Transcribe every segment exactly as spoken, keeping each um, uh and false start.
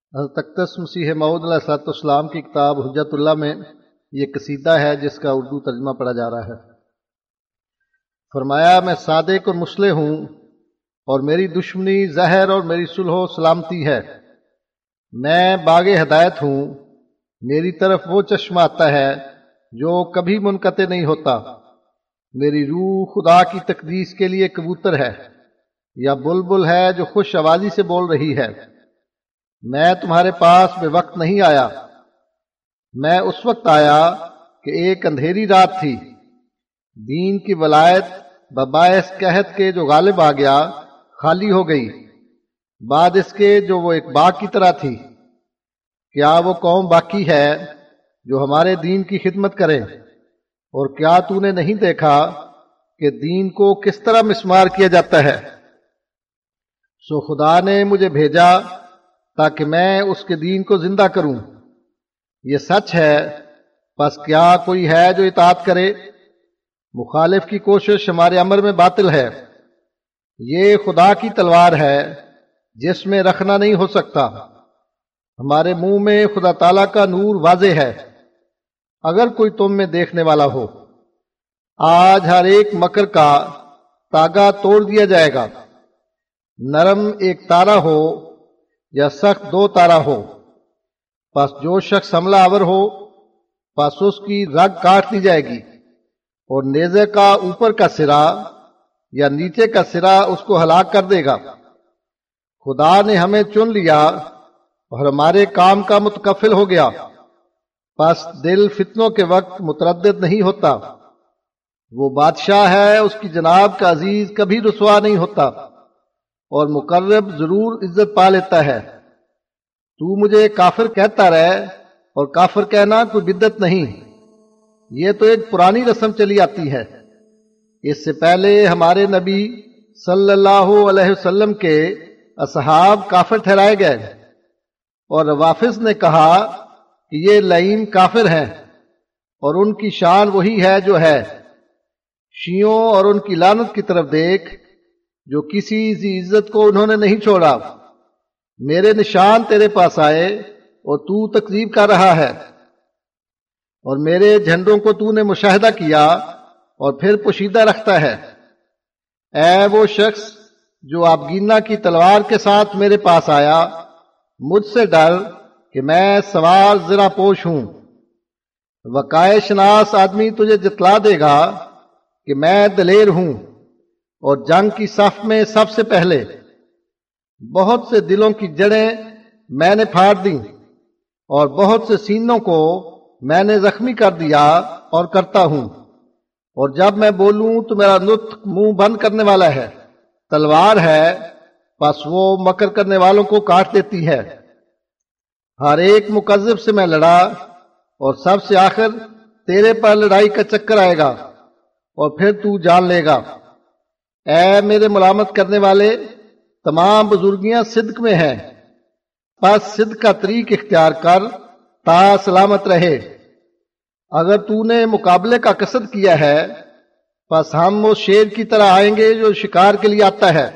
حضرت اقدس مسیح موعود علیہ الصلوۃ والسلام کی کتاب حجت اللہ میں یہ قصیدہ ہے جس کا اردو ترجمہ پڑھا جا رہا ہے۔ فرمایا میں صادق اور مصلح ہوں اور میری دشمنی زہر اور میری صلح و سلامتی ہے۔ میں باغ ہدایت ہوں، میری طرف وہ چشمہ آتا ہے جو کبھی منقطع نہیں ہوتا۔ میری روح خدا کی تقدیس کے لیے کبوتر ہے یا بلبل ہے جو خوش آوازی سے بول رہی ہے۔ میں تمہارے پاس بے وقت نہیں آیا، میں اس وقت آیا کہ ایک اندھیری رات تھی۔ دین کی ولایت بباعث قحط کے جو غالب آ گیا خالی ہو گئی، بعد اس کے جو وہ ایک باغ کی طرح تھی۔ کیا وہ قوم باقی ہے جو ہمارے دین کی خدمت کرے؟ اور کیا تو نے نہیں دیکھا کہ دین کو کس طرح مسمار کیا جاتا ہے؟ سو خدا نے مجھے بھیجا تاکہ میں اس کے دین کو زندہ کروں۔ یہ سچ ہے، پس کیا کوئی ہے جو اطاعت کرے؟ مخالف کی کوشش ہمارے امر میں باطل ہے۔ یہ خدا کی تلوار ہے جس میں رکھنا نہیں ہو سکتا۔ ہمارے منہ میں خدا تعالیٰ کا نور واضح ہے۔ اگر کوئی تم میں دیکھنے والا ہو، آج ہر ایک مکر کا تاگا توڑ دیا جائے گا۔ نرم ایک تارا ہو یا سخت دو تارا ہو، پس جو شخص حملہ آور ہو پس اس کی رگ کاٹ دی جائے گی، اور نیزے کا اوپر کا سرا یا نیچے کا سرا اس کو ہلاک کر دے گا۔ خدا نے ہمیں چن لیا اور ہمارے کام کا متکفل ہو گیا، پس دل فتنوں کے وقت متردد نہیں ہوتا۔ وہ بادشاہ ہے، اس کی جناب کا عزیز کبھی رسوا نہیں ہوتا، اور مقرب ضرور عزت پا لیتا ہے۔ تو مجھے کافر کہتا رہے، اور کافر کہنا کوئی بدعت نہیں، یہ تو ایک پرانی رسم چلی آتی ہے۔ اس سے پہلے ہمارے نبی صلی اللہ علیہ وسلم کے اصحاب کافر ٹھہرائے گئے، اور روافظ نے کہا کہ یہ لعین کافر ہیں، اور ان کی شان وہی ہے جو ہے۔ شیعوں اور ان کی لعنت کی طرف دیکھ، جو کسی ذی عزت کو انہوں نے نہیں چھوڑا۔ میرے نشان تیرے پاس آئے اور تو تکذیب کر رہا ہے، اور میرے جھنڈوں کو تو نے مشاہدہ کیا اور پھر پوشیدہ رکھتا ہے۔ اے وہ شخص جو آبگینہ کی تلوار کے ساتھ میرے پاس آیا، مجھ سے ڈر کہ میں سوار زرہ پوش ہوں۔ وقائے شناس آدمی تجھے جتلا دے گا کہ میں دلیر ہوں اور جنگ کی صف میں سب سے پہلے۔ بہت سے دلوں کی جڑیں میں نے پھاڑ دیں، اور بہت سے سینوں کو میں نے زخمی کر دیا اور کرتا ہوں۔ اور جب میں بولوں تو میرا نطق منہ بند کرنے والا ہے۔ تلوار ہے، پس وہ مکر کرنے والوں کو کاٹ دیتی ہے۔ ہر ایک مکذب سے میں لڑا، اور سب سے آخر تیرے پر لڑائی کا چکر آئے گا، اور پھر تو جان لے گا۔ اے میرے ملامت کرنے والے، تمام بزرگیاں صدق میں ہیں، پس صدق کا طریق اختیار کر تا سلامت رہے۔ اگر تو نے مقابلے کا قصد کیا ہے، پس ہم اس شیر کی طرح آئیں گے جو شکار کے لیے آتا ہے۔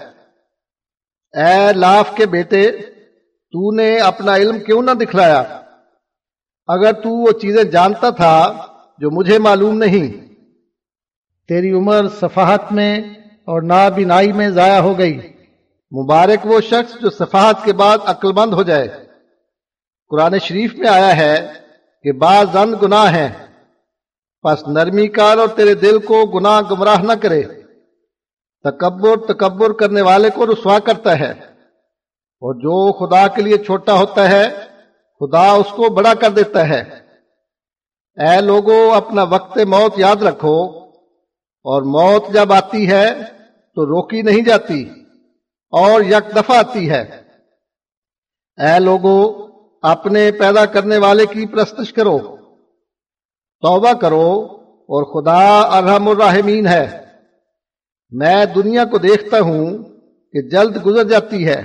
اے لاف کے بیٹے، تو نے اپنا علم کیوں نہ دکھلایا؟ اگر تو وہ چیزیں جانتا تھا جو مجھے معلوم نہیں۔ تیری عمر سفاہت میں اور نابینائی میں ضائع ہو گئی۔ مبارک وہ شخص جو سفاہت کے بعد عقل مند ہو جائے۔ قرآن شریف میں آیا ہے کہ بعض زن گناہ ہیں، پس نرمی کر اور تیرے دل کو گناہ گمراہ نہ کرے۔ تکبر تکبر کرنے والے کو رسوا کرتا ہے، اور جو خدا کے لیے چھوٹا ہوتا ہے خدا اس کو بڑا کر دیتا ہے۔ اے لوگو، اپنا وقت موت یاد رکھو، اور موت جب آتی ہے تو روکی نہیں جاتی اور یک دفعہ آتی ہے۔ اے لوگو، اپنے پیدا کرنے والے کی پرستش کرو، توبہ کرو، اور خدا ارحم الراحمین ہے۔ میں دنیا کو دیکھتا ہوں کہ جلد گزر جاتی ہے۔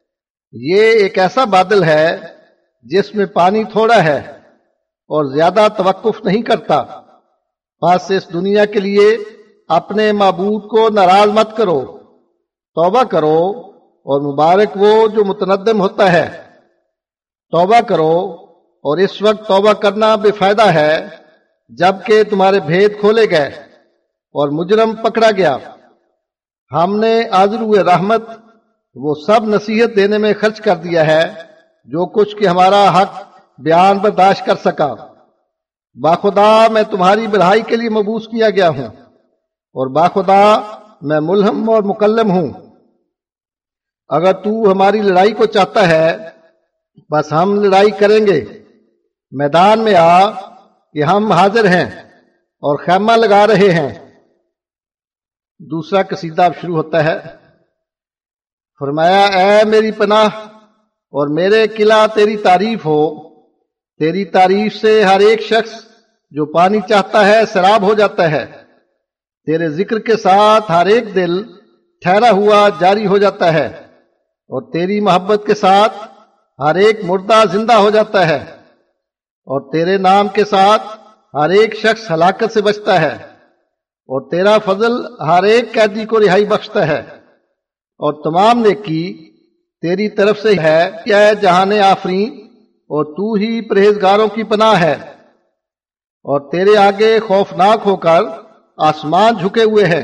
یہ ایک ایسا بادل ہے جس میں پانی تھوڑا ہے اور زیادہ توقف نہیں کرتا۔ بس اس دنیا کے لیے اپنے معبود کو ناراض مت کرو، توبہ کرو، اور مبارک وہ جو متندم ہوتا ہے۔ توبہ کرو، اور اس وقت توبہ کرنا بے فائدہ ہے جبکہ تمہارے بھید کھولے گئے اور مجرم پکڑا گیا۔ ہم نے آذر رحمت وہ سب نصیحت دینے میں خرچ کر دیا ہے جو کچھ کہ ہمارا حق بیان برداشت کر سکا۔ باخدا میں تمہاری بھلائی کے لیے مبعوث کیا گیا ہوں، اور باخدا میں ملہم اور مکلم ہوں۔ اگر تو ہماری لڑائی کو چاہتا ہے بس ہم لڑائی کریں گے، میدان میں آ کہ ہم حاضر ہیں اور خیمہ لگا رہے ہیں۔ دوسرا قصیدہ اب شروع ہوتا ہے۔ فرمایا اے میری پناہ اور میرے قلعہ تیری تعریف ہو، تیری تعریف سے ہر ایک شخص جو پانی چاہتا ہے سیراب ہو جاتا ہے، تیرے ذکر کے ساتھ ہر ایک دل ٹھہرا ہوا جاری ہو جاتا ہے، اور تیری محبت کے ساتھ ہر ایک مردہ زندہ ہو جاتا ہے، اور تیرے نام کے ساتھ ہر ایک شخص ہلاکت سے بچتا ہے، اور تیرا فضل ہر ایک قیدی کو رہائی بخشتا ہے، اور تمام نیکی تیری طرف سے ہے کہ اے جہان آفرین، اور تو ہی پرہیزگاروں کی پناہ ہے، اور تیرے آگے خوفناک ہو کر آسمان جھکے ہوئے ہیں،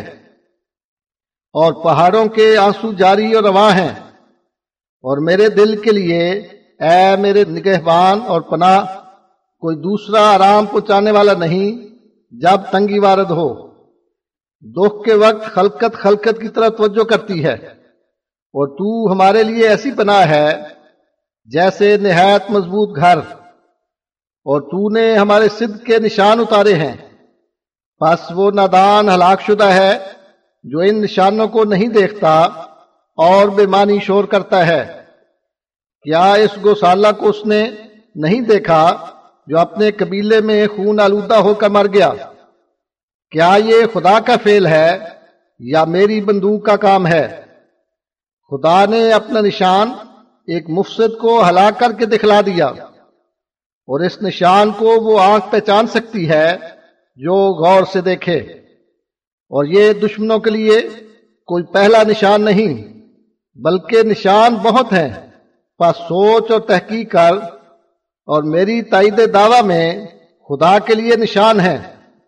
اور پہاڑوں کے آنسو جاری اور رواں ہیں، اور میرے دل کے لیے اے میرے نگہبان اور پناہ کوئی دوسرا آرام پہنچانے والا نہیں جب تنگی وارد ہو۔ دکھ کے وقت خلقت خلقت کی طرف توجہ کرتی ہے، اور تو ہمارے لیے ایسی پناہ ہے جیسے نہایت مضبوط گھر، اور تو نے ہمارے صدق کے نشان اتارے ہیں، پس وہ نادان ہلاک شدہ ہے جو ان نشانوں کو نہیں دیکھتا اور بے معنی شور کرتا ہے۔ کیا اس گوسالہ کو اس نے نہیں دیکھا جو اپنے قبیلے میں خون آلودہ ہو کر مر گیا؟ کیا یہ خدا کا فعل ہے یا میری بندوق کا کام ہے؟ خدا نے اپنا نشان ایک مفسد کو ہلاک کر کے دکھلا دیا، اور اس نشان کو وہ آنکھ پہچان سکتی ہے جو غور سے دیکھے، اور یہ دشمنوں کے لیے کوئی پہلا نشان نہیں بلکہ نشان بہت ہیں۔ پس سوچ اور تحقیق کر، اور میری تائید دعویٰ میں خدا کے لیے نشان ہے۔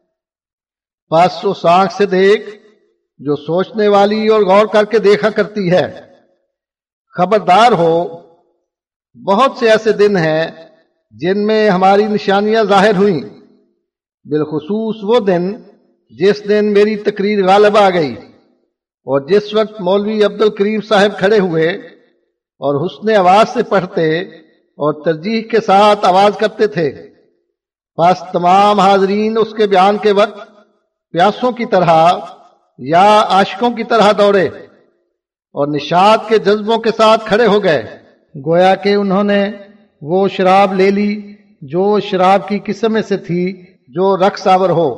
پس اس آنکھ سے دیکھ جو سوچنے والی اور غور کر کے دیکھا کرتی ہے۔ خبردار ہو، بہت سے ایسے دن ہیں جن میں ہماری نشانیاں ظاہر ہوئیں، بالخصوص وہ دن جس دن میری تقریر غالب آ گئی، اور جس وقت مولوی عبد الکریم صاحب کھڑے ہوئے اور حسن آواز سے پڑھتے اور ترجیح کے ساتھ آواز کرتے تھے، پس تمام حاضرین اس کے بیان کے وقت پیاسوں کی طرح یا عاشقوں کی طرح دوڑے اور نشاط کے جذبوں کے ساتھ کھڑے ہو گئے، گویا کہ انہوں نے وہ شراب لے لی جو شراب کی قسم میں سے تھی جو رقص آور ہو،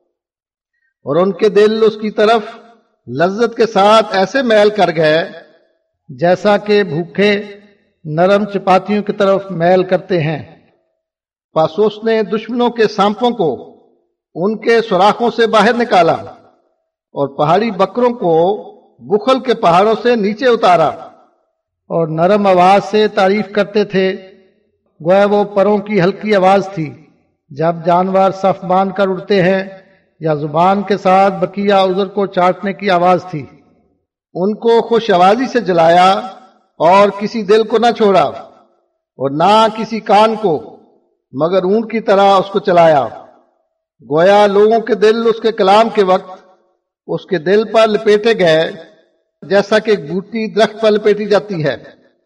اور ان کے دل اس کی طرف لذت کے ساتھ ایسے میل کر گئے جیسا کہ بھوکے نرم چپاتیوں کی طرف میل کرتے ہیں۔ پس اس نے دشمنوں کے سانپوں کو ان کے سوراخوں سے باہر نکالا، اور پہاڑی بکروں کو بخل کے پہاڑوں سے نیچے اتارا، اور نرم آواز سے تعریف کرتے تھے، گویا وہ پروں کی ہلکی آواز تھی جب جانور صف باندھ کر اڑتے ہیں، یا زبان کے ساتھ بقیہ عذر کو چاٹنے کی آواز تھی۔ ان کو خوش آوازی سے جلایا اور کسی دل کو نہ چھوڑا، اور نہ کسی کان کو، مگر اونٹ کی طرح اس کو چلایا، گویا لوگوں کے دل اس کے کلام کے وقت اس کے دل پر لپیٹے گئے جیسا کہ ایک بوٹی درخت پر لپیٹی جاتی ہے،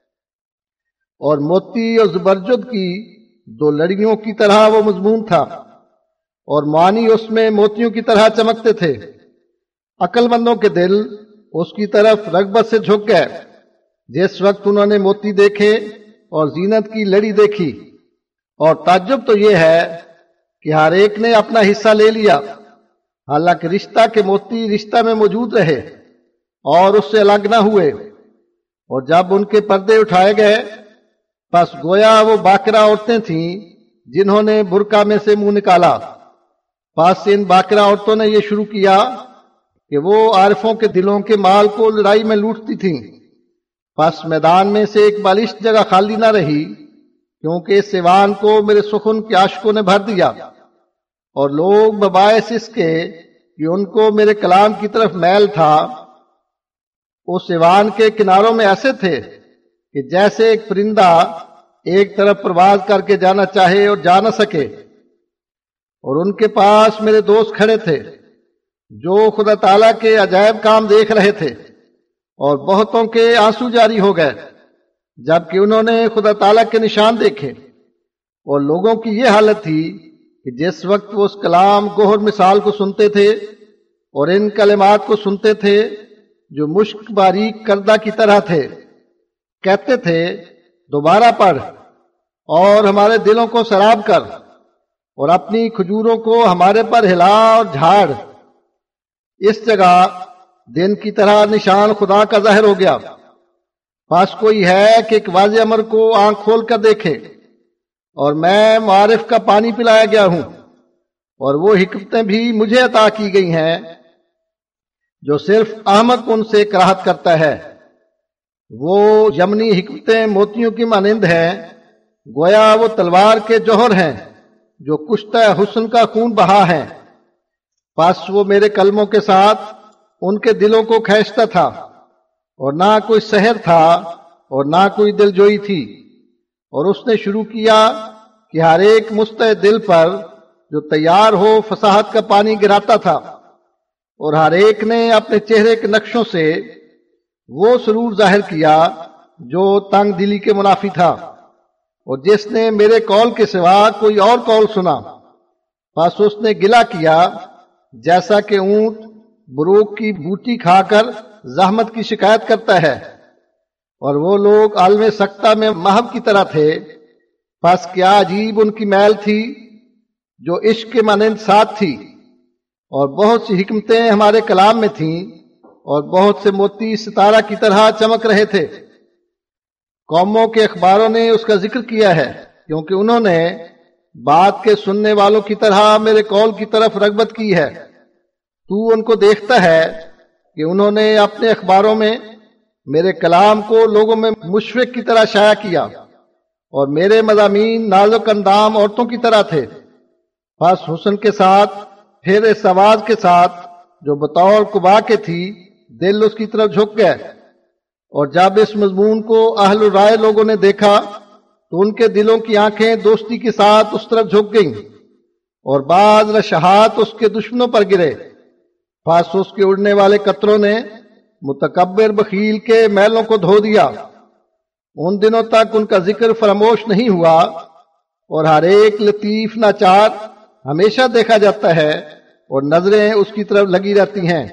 اور موتی اور زبرجد کی دو لڑیوں کی طرح وہ مضمون تھا، اور معانی اس میں موتیوں کی طرح چمکتے تھے۔ عقل مندوں کے دل اس کی طرف رغبت سے جھک گئے جس وقت انہوں نے موتی دیکھے اور زینت کی لڑی دیکھی، اور تعجب تو یہ ہے کہ ہر ایک نے اپنا حصہ لے لیا، حالانکہ رشتہ کے موتی رشتہ میں موجود رہے اور اس سے الگ نہ ہوئے۔ اور جب ان کے پردے اٹھائے گئے، پس گویا وہ باقرہ عورتیں تھیں جنہوں نے برقع میں سے منہ نکالا۔ پس ان باقرہ عورتوں نے یہ شروع کیا کہ وہ عارفوں کے دلوں کے مال کو لڑائی میں لوٹتی تھیں۔ پس میدان میں سے ایک بالشت جگہ خالی نہ رہی کیونکہ اس ایوان کو میرے سخن کے عاشقوں نے بھر دیا، اور لوگ بباعث اس کے کہ ان کو میرے کلام کی طرف میل تھا اس ایوان کے کناروں میں ایسے تھے کہ جیسے ایک پرندہ ایک طرف پرواز کر کے جانا چاہے اور جا نہ سکے۔ اور ان کے پاس میرے دوست کھڑے تھے جو خدا تعالیٰ کے عجائب کام دیکھ رہے تھے، اور بہتوں کے آنسو جاری ہو گئے جبکہ انہوں نے خدا تعالیٰ کے نشان دیکھے۔ اور لوگوں کی یہ حالت تھی کہ جس وقت وہ اس کلام گوہر مثال کو سنتے تھے اور ان کلمات کو سنتے تھے جو مشک باریک کردہ کی طرح تھے، کہتے تھے دوبارہ پڑھ اور ہمارے دلوں کو سراب کر اور اپنی کھجوروں کو ہمارے پر ہلا اور جھاڑ۔ اس جگہ دن کی طرح نشان خدا کا ظاہر ہو گیا، پاس کوئی ہے کہ ایک واضح امر کو آنکھ کھول کر دیکھے، اور میں معارف کا پانی پلایا گیا ہوں، اور وہ حکمتیں بھی مجھے عطا کی گئی ہیں جو صرف احمق ان سے کراہت کرتا ہے۔ وہ یمنی حکمتیں موتیوں کی مانند ہیں، گویا وہ تلوار کے جوہر ہیں جو کشتہ حسن کا خون بہا ہے۔ پس وہ میرے کلموں کے ساتھ ان کے دلوں کو کھینچتا تھا، اور نہ کوئی سحر تھا اور نہ کوئی دلجوئی تھی۔ اور اس نے شروع کیا کہ ہر ایک مستعد دل پر جو تیار ہو فصاحت کا پانی گراتا تھا، اور ہر ایک نے اپنے چہرے کے نقشوں سے وہ سرور ظاہر کیا جو تنگ دلی کے منافی تھا۔ اور جس نے میرے قول کے سوا کوئی اور قول سنا، پس اس نے گلہ کیا جیسا کہ اونٹ بروک کی بوٹی کھا کر زحمت کی شکایت کرتا ہے۔ اور وہ لوگ عالم سکتہ میں محو کی طرح تھے، پس کیا عجیب ان کی میل تھی جو عشق کے مانند ساتھ تھی۔ اور بہت سی حکمتیں ہمارے کلام میں تھیں، اور بہت سے موتی ستارہ کی طرح چمک رہے تھے۔ قوموں کے اخباروں نے اس کا ذکر کیا ہے، کیونکہ انہوں نے بات کے سننے والوں کی طرح میرے قول کی طرف رغبت کی ہے۔ تو ان کو دیکھتا ہے کہ انہوں نے اپنے اخباروں میں میرے کلام کو لوگوں میں مشفق کی طرح شائع کیا، اور میرے مضامین نازک اندام عورتوں کی طرح تھے۔ پس حسن کے ساتھ پھر اس آواز کے ساتھ جو بطور قبا کے تھی، دل اس کی طرف جھک گئے۔ اور جب اس مضمون کو اہل رائے لوگوں نے دیکھا تو ان کے دلوں کی آنکھیں دوستی کے ساتھ اس طرف جھک گئیں، اور بعض رشحات اس کے دشمنوں پر گرے۔ پس اس کے اڑنے والے قطروں نے متکبر بخیل کے میلوں کو دھو دیا۔ ان دنوں تک ان کا ذکر فراموش نہیں ہوا، اور ہر ایک لطیف ناچار ہمیشہ دیکھا جاتا ہے، اور نظریں اس کی طرف لگی رہتی ہیں۔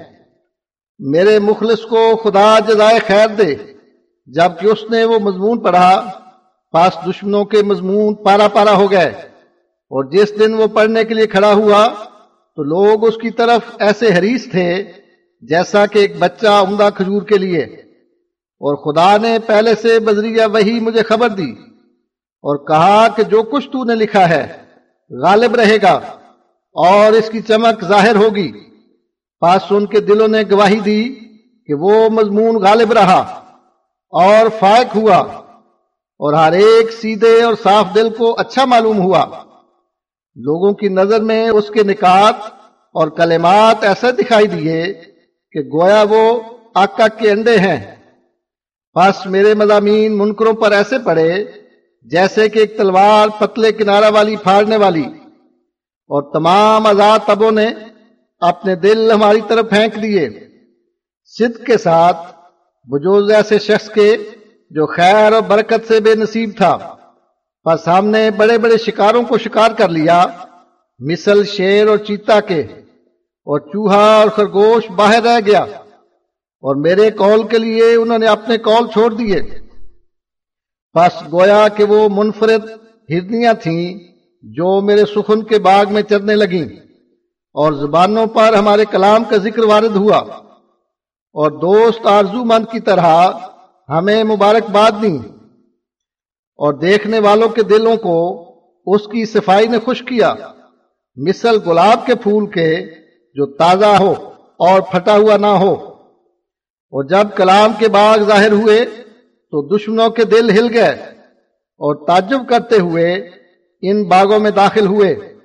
میرے مخلص کو خدا جزائے خیر دے۔ جبکہ اس نے وہ مضمون پڑھا، پاس دشمنوں کے مضمون پارا پارا ہو گئے، اور جس دن وہ پڑھنے کے لیے کھڑا ہوا تو لوگ اس کی طرف ایسے حریص تھے جیسا کہ ایک بچہ عمدہ کھجور کے لیے۔ اور خدا نے پہلے سے بذریعہ وحی مجھے خبر دی اور کہا کہ جو کچھ تو نے لکھا ہے غالب رہے گا، اور اس کی چمک ظاہر ہوگی۔ پس ان کے دلوں نے گواہی دی کہ وہ مضمون غالب رہا اور فائق ہوا، اور ہر ایک سیدھے اور صاف دل کو اچھا معلوم ہوا۔ لوگوں کی نظر میں اس کے نکات اور کلمات ایسے دکھائی دیے کہ گویا وہ آقا کے انڈے ہیں۔ پس میرے مضامین منکروں پر ایسے پڑے جیسے کہ ایک تلوار پتلے کنارہ والی پھاڑنے والی، اور تمام آزاد تبوں نے اپنے دل ہماری طرف پھینک دیے، صدق کے ساتھ بجوز ایسے شخص کے جو خیر اور برکت سے بے نصیب تھا۔ پس ہم نے بڑے بڑے شکاروں کو شکار کر لیا، مثل شیر اور چیتا کے، اور چوہا اور خرگوش باہر رہ گیا، اور میرے قول کے لیے انہوں نے اپنے قول چھوڑ دیے۔ پس گویا کہ وہ منفرد ہرنیاں تھیں جو میرے سخن کے باغ میں چرنے لگیں، اور زبانوں پر ہمارے کلام کا ذکر وارد ہوا، اور دوست آرزو مند کی طرح ہمیں مبارکباد دیں، اور دیکھنے والوں کے دلوں کو اس کی صفائی نے خوش کیا، مثل گلاب کے پھول کے جو تازہ ہو اور پھٹا ہوا نہ ہو۔ اور جب کلام کے باغ ظاہر ہوئے تو دشمنوں کے دل ہل گئے، اور تعجب کرتے ہوئے ان باغوں میں داخل ہوئے۔